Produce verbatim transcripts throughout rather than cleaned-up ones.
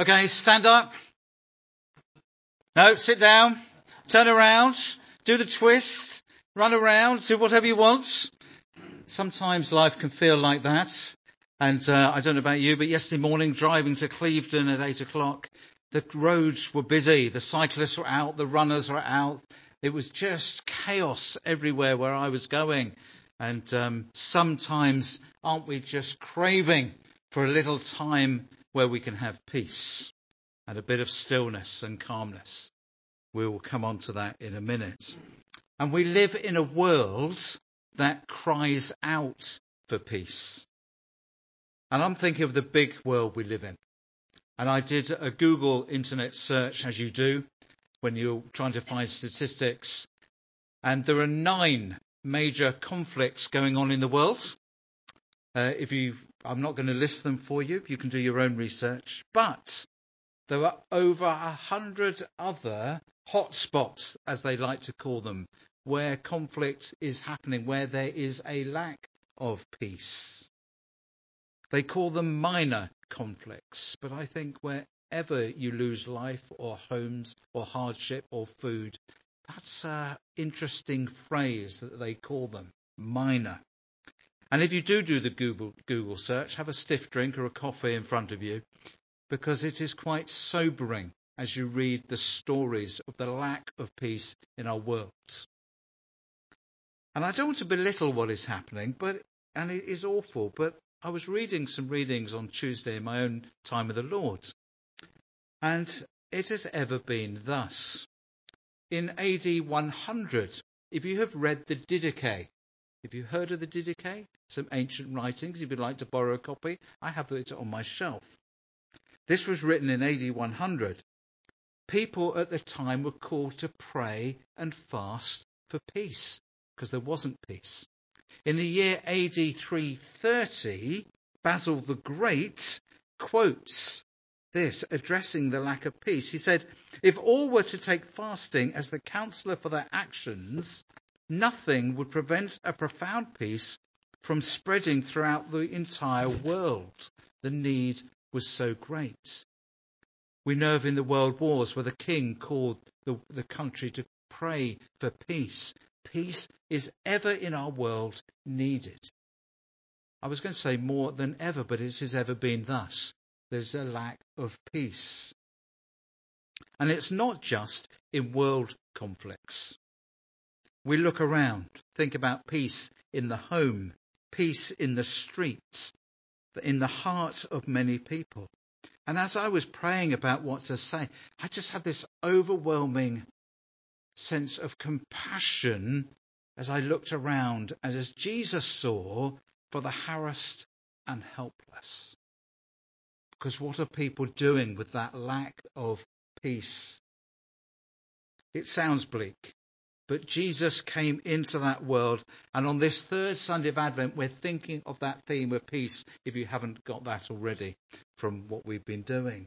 Okay, stand up. No, sit down. Turn around. Do the twist. Run around. Do whatever you want. Sometimes life can feel like that. And uh, I don't know about you, but yesterday morning, driving to Clevedon at eight o'clock, the roads were busy. The cyclists were out. The runners were out. It was just chaos everywhere where I was going. And um, sometimes aren't we just craving for a little time where we can have peace and a bit of stillness and calmness? We will come on to that in a minute. And we live in a world that cries out for peace. And I'm thinking of the big world we live in. And I did a Google internet search, as you do, when you're trying to find statistics. And there are nine major conflicts going on in the world. Uh, if you, I'm not going to list them for you. You can do your own research. But there are over a hundred other hotspots, as they like to call them, where conflict is happening, where there is a lack of peace. They call them minor conflicts. But I think wherever you lose life or homes or hardship or food, that's an interesting phrase that they call them, minor. And if you do do the Google, Google search, have a stiff drink or a coffee in front of you, because it is quite sobering as you read the stories of the lack of peace in our world. And I don't want to belittle what is happening, but and it is awful, but I was reading some readings on Tuesday in my own time with the Lord, and it has ever been thus. In A D one hundred, if you have read the Didache, have you heard of the Didache? Some ancient writings, if you'd like to borrow a copy, I have it on my shelf. This was written in A D one hundred. People at the time were called to pray and fast for peace, because there wasn't peace. In the year A D three thirty, Basil the Great quotes this, addressing the lack of peace. He said, if all were to take fasting as the counselor for their actions, nothing would prevent a profound peace from spreading throughout the entire world. The need was so great. We know of in the world wars where the king called the, the country to pray for peace. Peace is ever in our world needed. I was going to say more than ever, but it has ever been thus. There's a lack of peace. And it's not just in world conflicts. We look around, think about peace in the home, peace in the streets, in the heart of many people. And as I was praying about what to say, I just had this overwhelming sense of compassion as I looked around and as Jesus saw for the harassed and helpless. Because what are people doing with that lack of peace? It sounds bleak, but Jesus came into that world, and on this third Sunday of Advent, we're thinking of that theme of peace, if you haven't got that already from what we've been doing.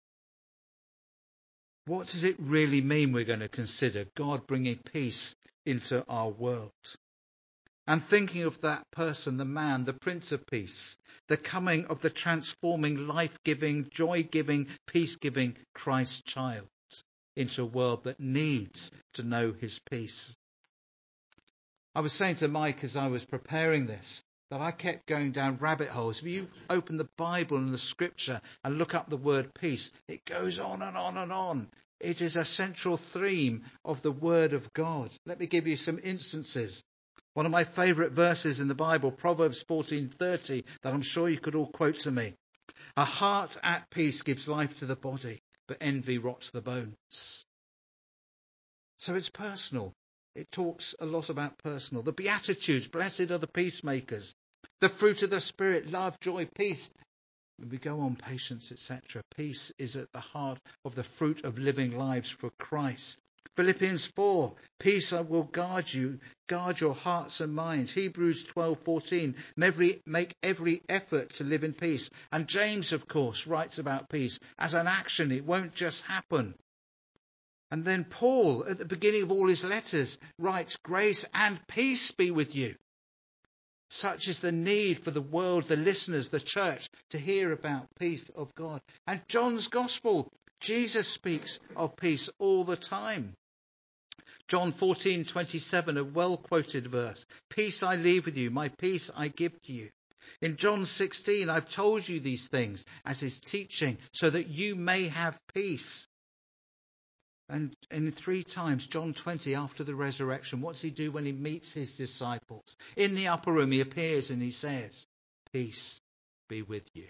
What does it really mean we're going to consider God bringing peace into our world? And thinking of that person, the man, the Prince of Peace, the coming of the transforming, life-giving, joy-giving, peace-giving Christ child into a world that needs to know his peace. I was saying to Mike as I was preparing this, that I kept going down rabbit holes. If you open the Bible and the scripture and look up the word peace, it goes on and on and on. It is a central theme of the word of God. Let me give you some instances. One of my favourite verses in the Bible, Proverbs fourteen thirty, that I'm sure you could all quote to me. A heart at peace gives life to the body, but envy rots the bones. So it's personal. It talks a lot about personal. The Beatitudes, blessed are the peacemakers. The fruit of the Spirit, love, joy, peace. We go on, patience, et cetera. Peace is at the heart of the fruit of living lives for Christ. Philippians four, peace I will guard you, guard your hearts and minds. Hebrews twelve fourteen, make every effort to live in peace. And James, of course, writes about peace as an action. It won't just happen. And then Paul, at the beginning of all his letters, writes, grace and peace be with you. Such is the need for the world, the listeners, the church, to hear about peace of God. And John's gospel, Jesus speaks of peace all the time. John fourteen twenty-seven, a well-quoted verse. Peace I leave with you, my peace I give to you. In John sixteen, I've told you these things as his teaching, so that you may have peace. And in three times, John twenty, after the resurrection, what does he do when he meets his disciples? In the upper room, he appears and he says, peace be with you.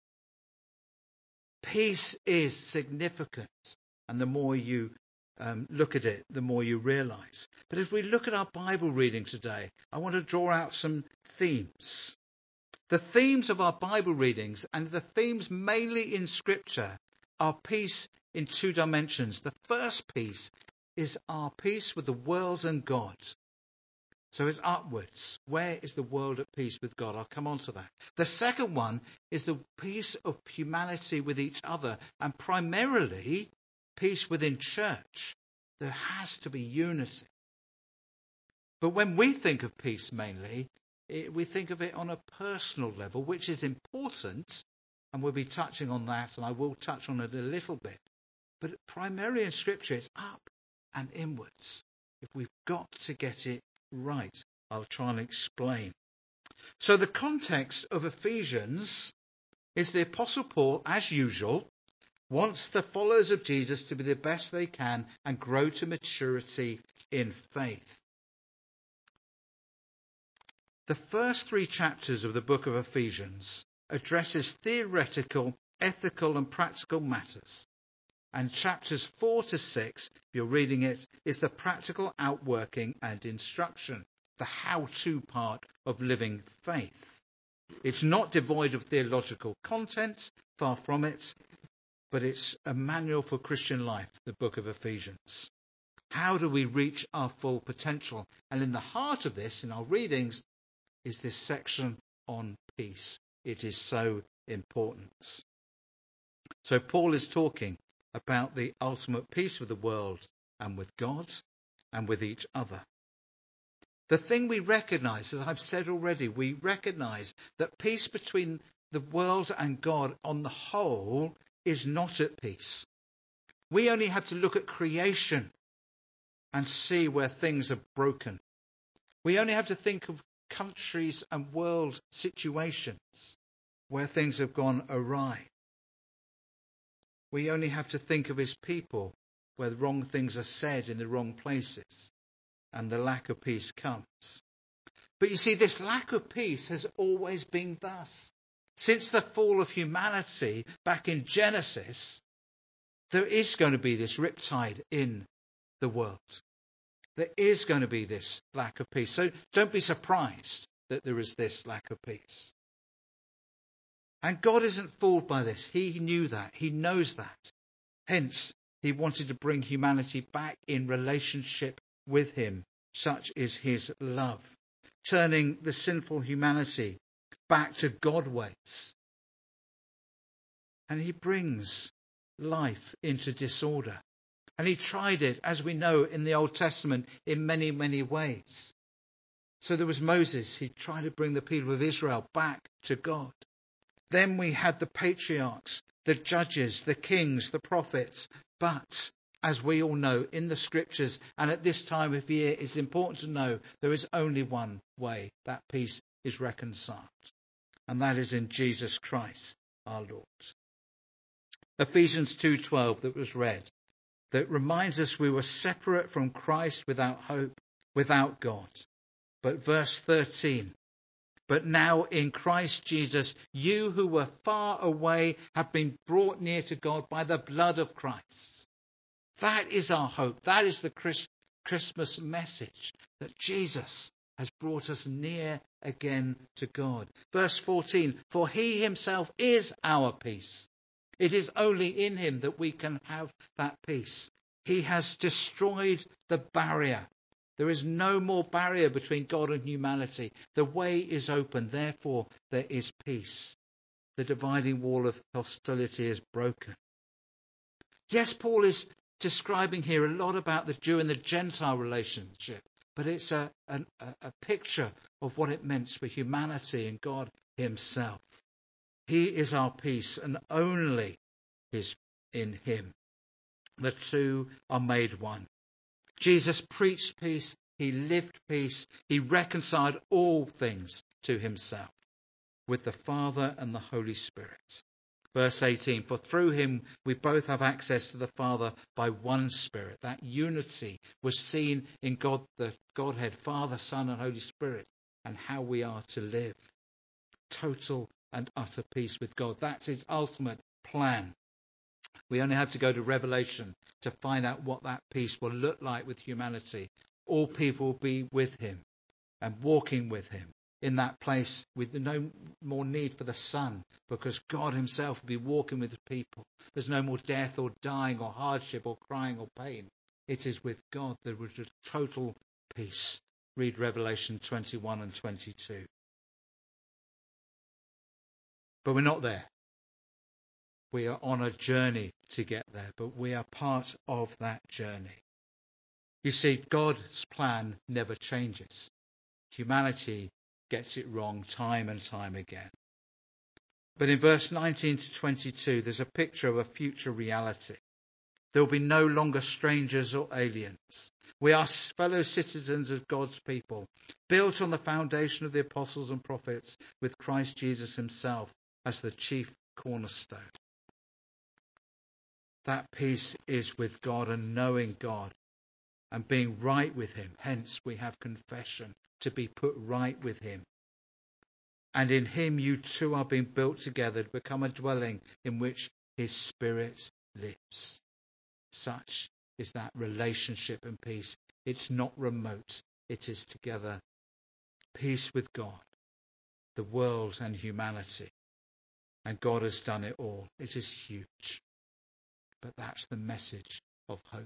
Peace is significant. And the more you um, look at it, the more you realise. But if we look at our Bible reading today, I want to draw out some themes. The themes of our Bible readings, and the themes mainly in Scripture, are peace in two dimensions. The first piece is our peace with the world and God. So it's upwards. Where is the world at peace with God? I'll come on to that. The second one is the peace of humanity with each other, and primarily peace within church. There has to be unity. But when we think of peace mainly, it, we think of it on a personal level, which is important, and we'll be touching on that, and I will touch on it a little bit. But primarily in Scripture, it's up and inwards. If we've got to get it right, I'll try and explain. So the context of Ephesians is the Apostle Paul, as usual, wants the followers of Jesus to be the best they can and grow to maturity in faith. The first three chapters of the book of Ephesians addresses theoretical, ethical and practical matters. And chapters four to six, if you're reading it, is the practical outworking and instruction, the how-to part of living faith. It's not devoid of theological content, far from it, but it's a manual for Christian life, the book of Ephesians. How do we reach our full potential? And in the heart of this, in our readings, is this section on peace. It is so important. So Paul is talking about the ultimate peace with the world and with God and with each other. The thing we recognise, as I've said already, we recognise that peace between the world and God on the whole is not at peace. We only have to look at creation and see where things are broken. We only have to think of countries and world situations where things have gone awry. We only have to think of his people where the wrong things are said in the wrong places and the lack of peace comes. But you see, this lack of peace has always been thus. Since the fall of humanity back in Genesis, there is going to be this riptide in the world. There is going to be this lack of peace. So don't be surprised that there is this lack of peace. And God isn't fooled by this. He knew that. He knows that. Hence, he wanted to bring humanity back in relationship with him. Such is his love. Turning the sinful humanity back to God ways. And he brings life into disorder. And he tried it, as we know, in the Old Testament in many, many ways. So there was Moses. He tried to bring the people of Israel back to God. Then we had the patriarchs, the judges, the kings, the prophets. But, as we all know, in the scriptures, and at this time of year, it's important to know there is only one way that peace is reconciled. And that is in Jesus Christ, our Lord. Ephesians two twelve that was read, that reminds us we were separate from Christ without hope, without God. But verse thirteen, but now in Christ Jesus, you who were far away have been brought near to God by the blood of Christ. That is our hope. That is the Christ- Christmas message, that Jesus has brought us near again to God. Verse fourteen, for he himself is our peace. It is only in him that we can have that peace. He has destroyed the barrier. There is no more barrier between God and humanity. The way is open. Therefore, there is peace. The dividing wall of hostility is broken. Yes, Paul is describing here a lot about the Jew and the Gentile relationship. but it's a, a, a picture of what it meant for humanity and God himself. He is our peace, and only is in him. The two are made one. Jesus preached peace. He lived peace. He reconciled all things to himself with the Father and the Holy Spirit. Verse eighteen, for through him we both have access to the Father by one Spirit. That unity was seen in God, the Godhead, Father, Son and Holy Spirit, and how we are to live. Total and utter peace with God. That's his ultimate plan. We only have to go to Revelation to find out what that peace will look like with humanity. All people will be with him and walking with him in that place with no more need for the sun, because God himself will be walking with the people. There's no more death or dying or hardship or crying or pain. It is with God there is a total peace. Read Revelation twenty-one and twenty-two. But we're not there. We are on a journey to get there, but we are part of that journey. You see, God's plan never changes. Humanity gets it wrong time and time again. But in verse nineteen to twenty-two, there's a picture of a future reality. There will be no longer strangers or aliens. We are fellow citizens of God's people, built on the foundation of the apostles and prophets, with Christ Jesus himself as the chief cornerstone. That peace is with God and knowing God and being right with him. Hence we have confession, to be put right with him. And in him you two are being built together to become a dwelling in which his Spirit lives. Such is that relationship and peace. It's not remote. It is together. Peace with God, the world and humanity. And God has done it all. It is huge. But that's the message of hope.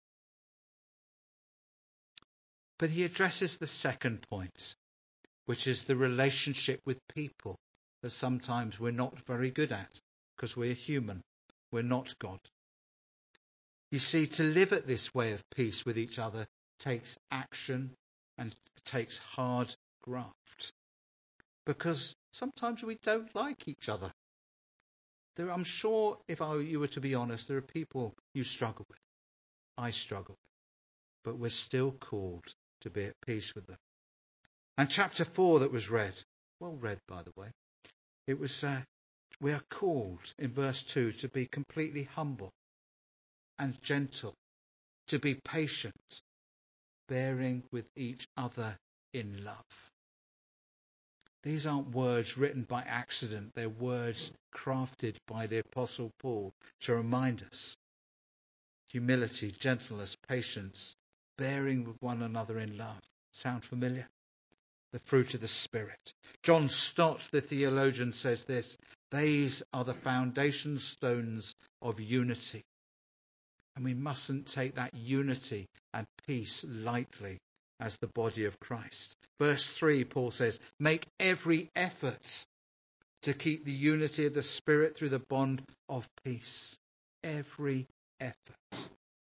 But he addresses the second point, which is the relationship with people that sometimes we're not very good at because we're human. We're not God. You see, to live at this way of peace with each other takes action and takes hard graft, because sometimes we don't like each other. There, I'm sure if I, you were to be honest, there are people you struggle with. I struggle with. But we're still called to be at peace with them. And chapter four that was read, well read by the way, it was, uh, we are called in verse two to be completely humble and gentle, to be patient, bearing with each other in love. These aren't words written by accident. They're words crafted by the Apostle Paul to remind us. Humility, gentleness, patience, bearing with one another in love. Sound familiar? The fruit of the Spirit. John Stott, the theologian, says this: these are the foundation stones of unity. And we mustn't take that unity and peace lightly as the body of Christ. Verse three, Paul says, make every effort to keep the unity of the Spirit through the bond of peace. Every effort.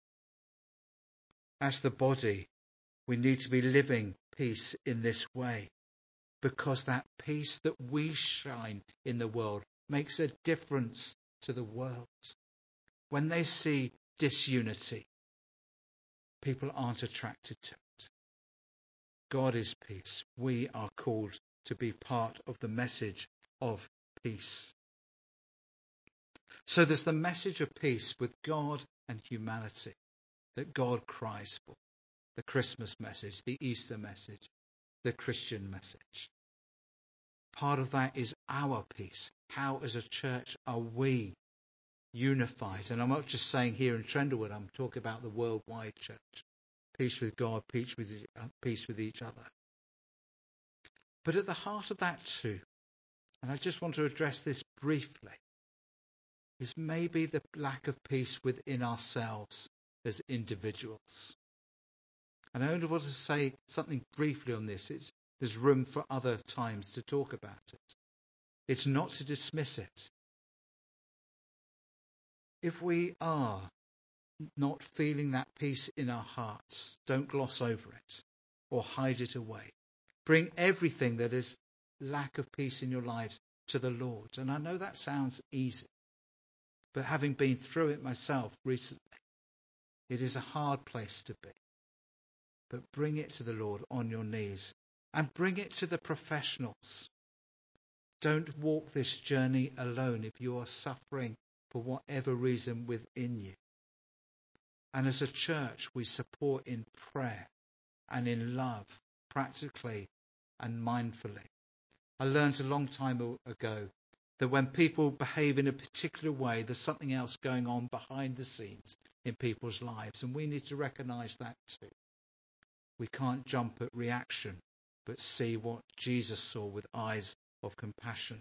As the body, we need to be living peace in this way, because that peace that we shine in the world makes a difference to the world. When they see disunity, people aren't attracted to it. God is peace. We are called to be part of the message of peace. So there's the message of peace with God and humanity that God cries for. The Christmas message, the Easter message, the Christian message. Part of that is our peace. How as a church are we unified? And I'm not just saying here in Trendlewood, I'm talking about the worldwide church. Peace with God, peace with, peace with each other. But at the heart of that too, and I just want to address this briefly, is maybe the lack of peace within ourselves as individuals. And I only want to say something briefly on this. It's, there's room for other times to talk about it. It's not to dismiss it. If we are not feeling that peace in our hearts, don't gloss over it. or hide it away. Bring everything that is lack of peace in your lives to the Lord. And I know that sounds easy, but having been through it myself recently, it is a hard place to be. But bring it to the Lord on your knees and bring it to the professionals. Don't walk this journey alone if you are suffering for whatever reason within you. And as a church, we support in prayer and in love, practically and mindfully. I learned a long time ago that when people behave in a particular way, there's something else going on behind the scenes in people's lives, and we need to recognise that too. We can't jump at reaction, but see what Jesus saw with eyes of compassion.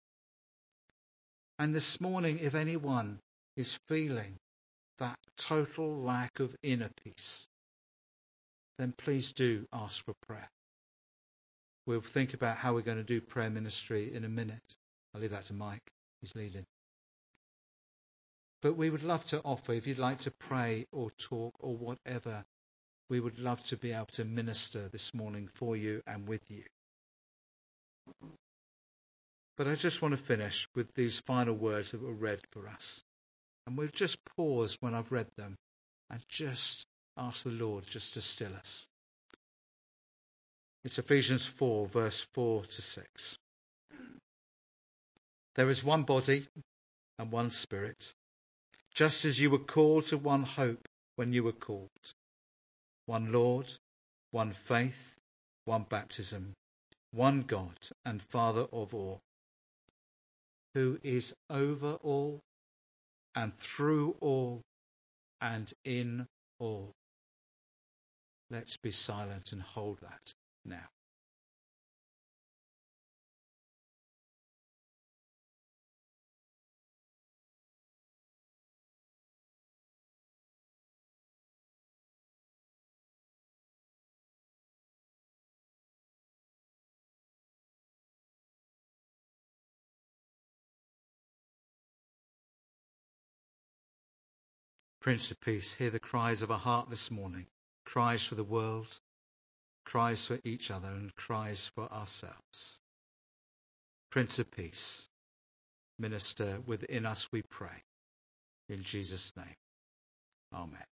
And this morning, if anyone is feeling that total lack of inner peace, then please do ask for prayer. We'll think about how we're going to do prayer ministry in a minute. I'll leave that to Mike. He's leading. But we would love to offer, if you'd like to pray or talk or whatever, we would love to be able to minister this morning for you and with you. But I just want to finish with these final words that were read for us. And we'll just pause when I've read them and just ask the Lord just to still us. It's Ephesians four, verse four to six. There is one body and one Spirit, just as you were called to one hope when you were called. One Lord, one faith, one baptism, one God and Father of all, who is over all and through all and in all. Let's be silent and hold that now. Prince of Peace, hear the cries of our heart this morning. Cries for the world, cries for each other, and cries for ourselves. Prince of Peace, minister within us, we pray. In Jesus' name, amen.